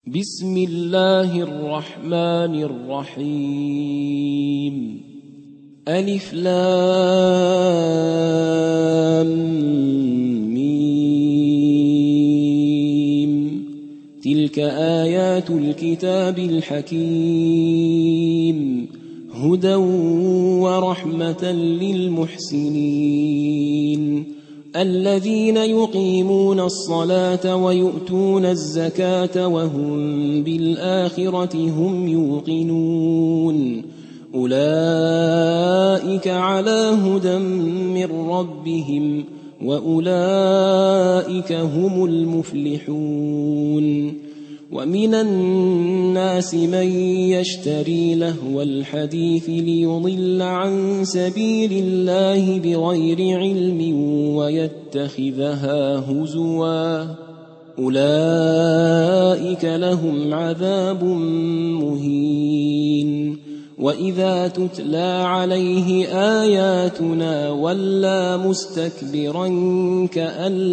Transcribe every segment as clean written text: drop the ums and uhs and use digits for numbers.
بسم الله الرحمن الرحيم ألف لام ميم تلك آيات الكتاب الحكيم هدى ورحمة للمحسنين الذين يقيمون الصلاة ويؤتون الزكاة وهم بالآخرة هم يوقنون أولئك على هدى من ربهم وأولئك هم المفلحون ومن الناس من يشتري لهو الحديث ليضل عن سبيل الله بغير علم ويتخذها هزوا أولئك لهم عذاب مهين وإذا تتلى عليه آياتنا ولى مستكبرا كأن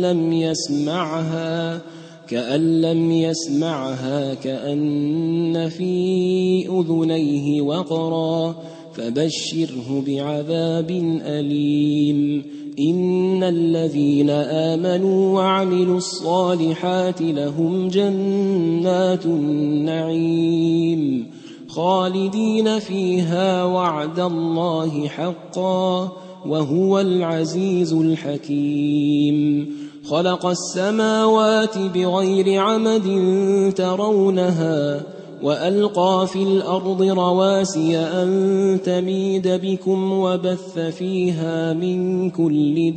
لم يسمعها كأن في أذنيه وقرا فبشره بعذاب أليم إن الذين آمنوا وعملوا الصالحات لهم جنات النعيم خالدين فيها وعد الله حقا وهو العزيز الحكيم خلق السماوات بغير عمد ترونها وألقى في الأرض رواسي أن تميد بكم وبث فيها من كل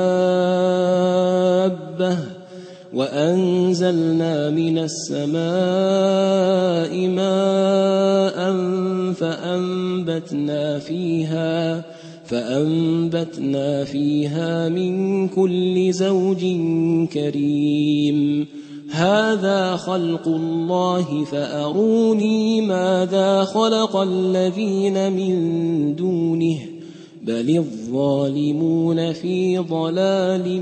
دابة وأنزلنا من السماء ماء فأنبتنا فيها من كل زوج كريم هذا خلق الله فأروني ماذا خلق الذين من دونه بل الظالمون في ضلال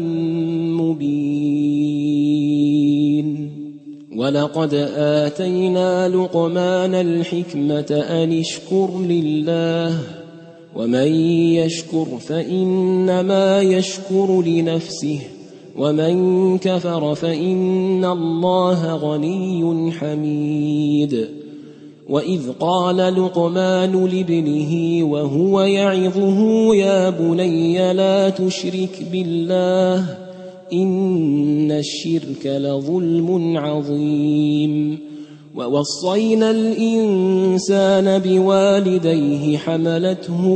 مبين ولقد آتينا لقمان الحكمة أن اشكر لله ومن يشكر فإنما يشكر لنفسه ومن كفر فإن الله غني حميد وإذ قال لقمان لابنه وهو يعظه يا بني لا تشرك بالله إن الشرك لظلم عظيم ووصينا الإنسان بوالديه حملته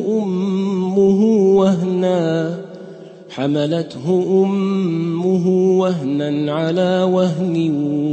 أمه وهنا على وهن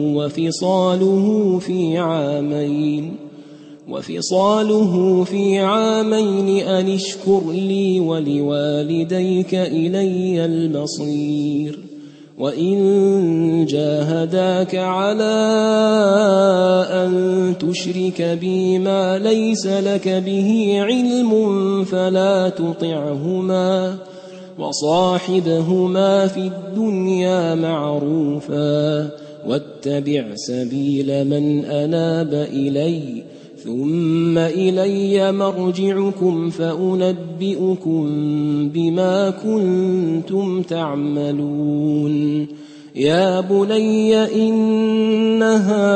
وفصاله في عامين أن اشكر لي ولوالديك إلي المصير وإن جاهداك على أن تشرك بي ما ليس لك به علم فلا تطعهما وصاحبهما في الدنيا معروفا واتبع سبيل من أناب إلي ثم إلي مرجعكم فأنبئكم بما كنتم تعملون يا بني إنها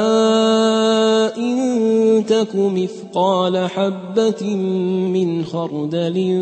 إن تك مثقال حبة من خردل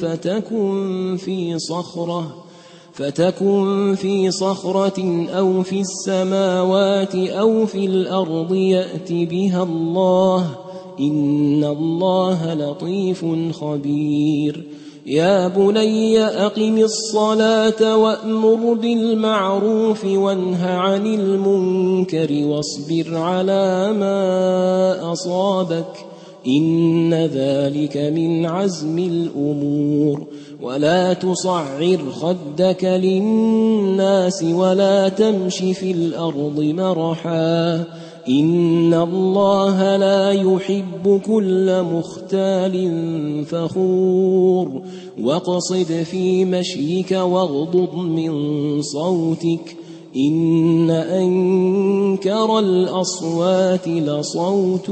فتكن في صخرة أو في السماوات أو في الأرض يأت بها الله إن الله لطيف خبير يا بني أقم الصلاة وأمر بالمعروف وانه عن المنكر واصبر على ما أصابك إن ذلك من عزم الأمور ولا تصعر خدك للناس ولا تمش في الأرض مرحا إن الله لا يحب كل مختال فخور واقصد في مشيك واغضض من صوتك إن أنكر الأصوات لصوت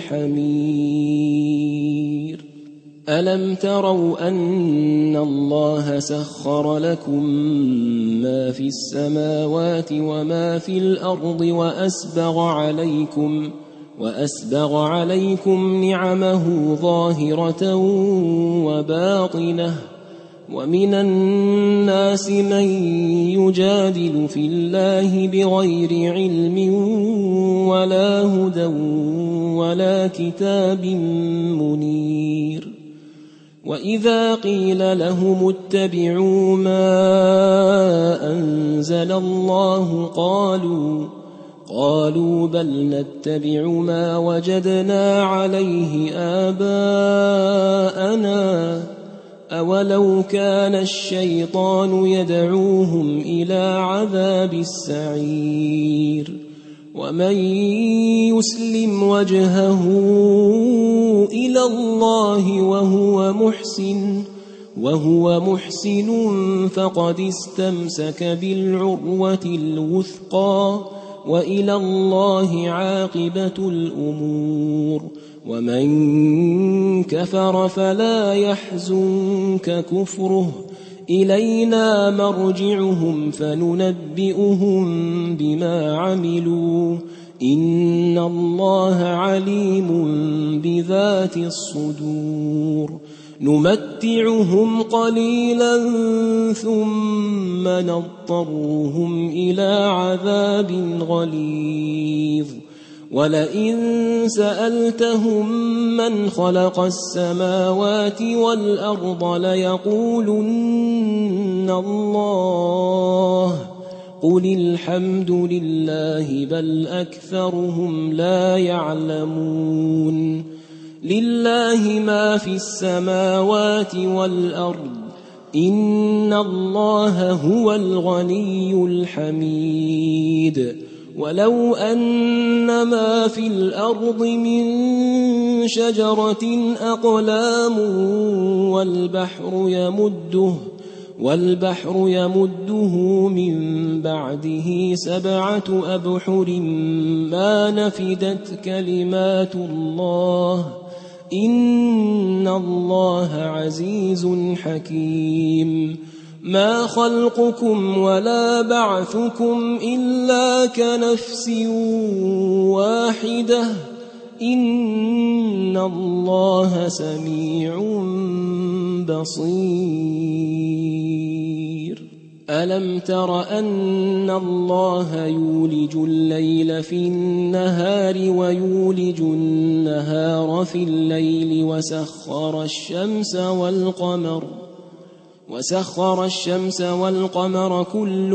الحمير ألم تروا أن الله سخر لكم ما في السماوات وما في الأرض وأسبغ عليكم نعمه ظاهرة وباطنة ومن الناس من يجادل في الله بغير علم ولا هدى ولا كتاب منير وإذا قيل لهم اتبعوا ما أنزل الله قالوا بل نتبع ما وجدنا عليه آباءنا أولو كان الشيطان يدعوهم إلى عذاب السعير ومن يسلم وجهه إلى الله وهو محسن فقد استمسك بالعروة الوثقى وإلى الله عاقبة الأمور ومن كفر فلا يحزنك كفره إلينا مرجعهم فننبئهم بما عملوا إن الله عليم بذات الصدور نمتعهم قليلا ثم نضطرهم إلى عذاب غليظ ولئن سألتهم من خلق السماوات والأرض ليقولن الله قل الحمد لله بل أكثرهم لا يعلمون لله ما في السماوات والأرض إن الله هو الغني الحميد ولو أن ما في الأرض من شجرة أقلام والبحر يمده من بعده 7 أبحر ما نفدت كلمات الله إن الله عزيز حكيم ما خلقكم ولا بعثكم إلا كنفس واحدة إن الله سميع بصير ألم تر أن الله يولج الليل في النهار ويولج النهار في الليل وسخر الشمس والقمر كل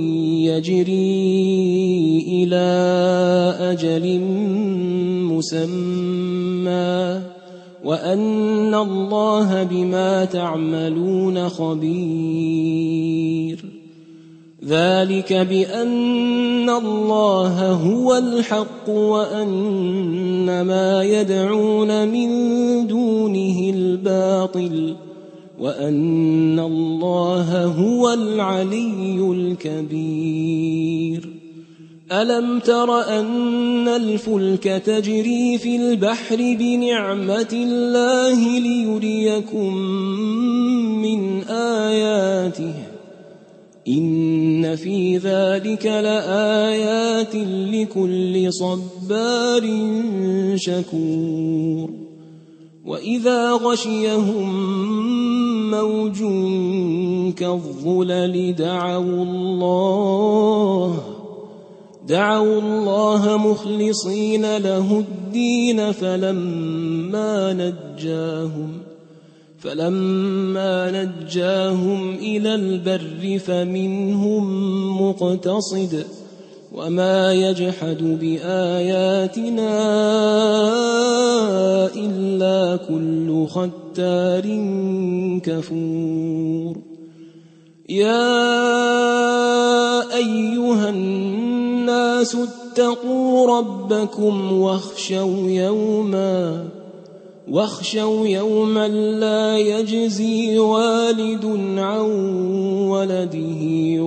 يجري إلى أجل مسمى وأن الله بما تعملون خبير ذلك بأن الله هو الحق وأن ما يدعون من دونه الباطل وأن الله هو العلي الكبير ألم تر أن الفلك تجري في البحر بنعمة الله ليريكم من آياته إن في ذلك لآيات لكل صبار شكور وإذا غشيهم موج كالظلل دعوا الله مخلصين له الدين فلما نجاهم إلى البر فمنهم مقتصد وما يجحد بآياتنا إلا كل ختار كفور يا أيها الناس اتقوا ربكم واخشوا يوما لا يجزي والد عن ولده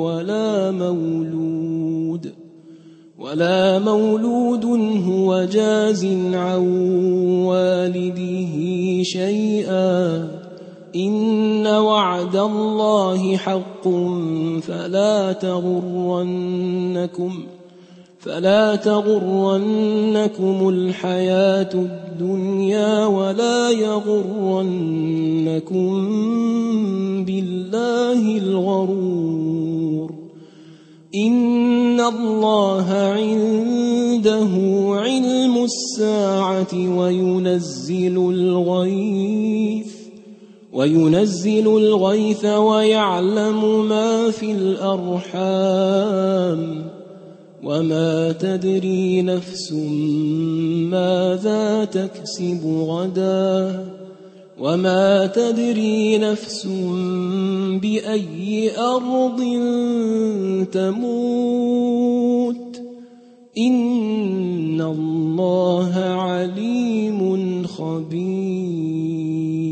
ولا مولود هو جاز عن والده شيئا إن وعد الله حق فلا تغرنكم الحياة الدنيا ولا يغرنكم بالله الغرور إن الله عنده علم الساعة وينزل الغيث ويعلم ما في الأرحام وما تدري نفس ماذا تكسب غدا وما تدري نفس بأي أرض تموت إن الله عليم خبير.